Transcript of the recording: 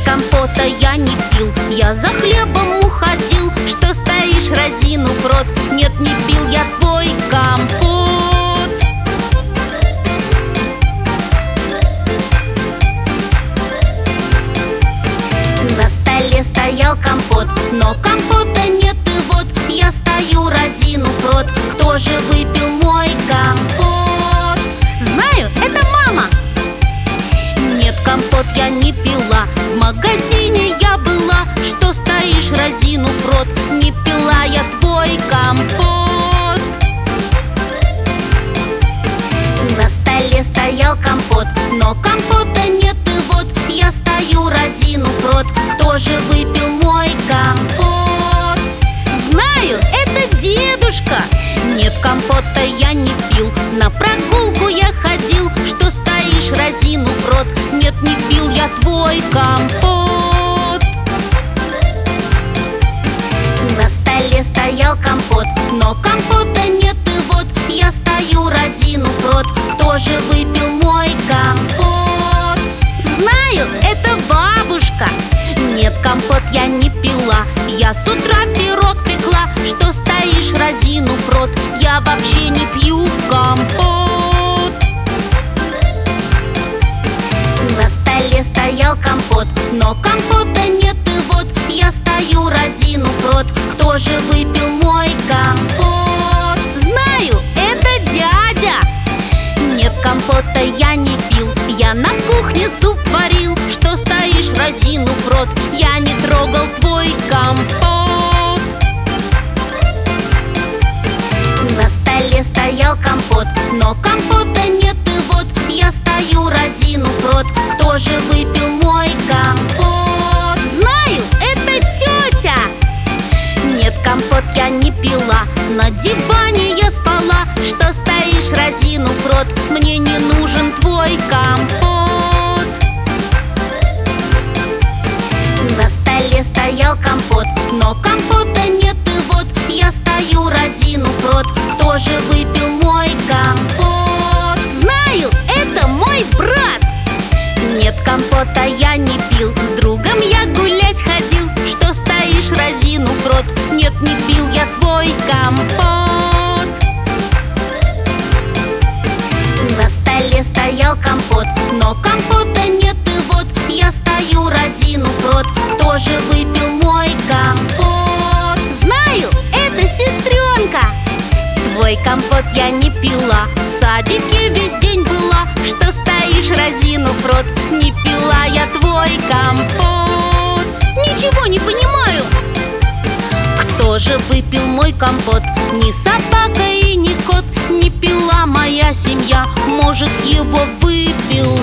компота я не пил, я за хлебом уходил. Что стоишь, разинув рот? Нет, не пил я твой компот. На столе стоял компот, но компота нет, и вот я стою, разинув рот. Кто же выпил мой компот? Знаю, это мама. Нет, компот я не пила, в магазине я была. Что стоишь, разинув рот? Не пила я твой компот. На столе стоял компот, но компота нет, и вот я стою, разинув рот. Кто же выпил мой компот? Знаю, это дедушка. Нет, компота я не пил, на прогулку я ходил. Что стоишь, разинув рот? Нет, не пил я твой компот. На столе стоял компот, но компота нет, и вот я стою, разинув рот. Кто же выпил мой компот? Знаю, это бабушка. Нет, компот я не пила, я с утра пирог пекла. Что стоишь, разинув рот? Я вообще не пью компот. На столе стоял компот, но компота нет, и вот я стою, разинув рот. Кто же выпил мой компот? Знаю, это дядя. Нет, компота я не пил, я на кухне суп варил. Что стоишь, разинув рот? Я не трогал твой компот. На столе стоял компот, но компота нет, и вот я стою, разинув рот. Кто же выпил мой компот? Знаю, это тетя. Нет, компот я не пила, на диване я спала. Что стоишь, разинув рот? Мне не нужен твой компот. На столе стоял компот, но компота нет, и вот я стою, разинув рот. Кто же выпил мой компот? Знаю, это мой брат. Нет, компота я не пил, с другом я гулять ходил. Что стоишь, разинув рот? Нет, не пил я твой компот. На столе стоял компот, но компота нет, и вот я стою, разинув рот. Кто же выпил мой компот? Знаю, это сестренка. Твой компот я не пила, в садике весь день была. Что стоишь, разинув рот? Не пила я твой компот. Ничего не понимаю. Кто же выпил мой компот? Ни собака и ни кот. Не пила моя семья, может, его выпил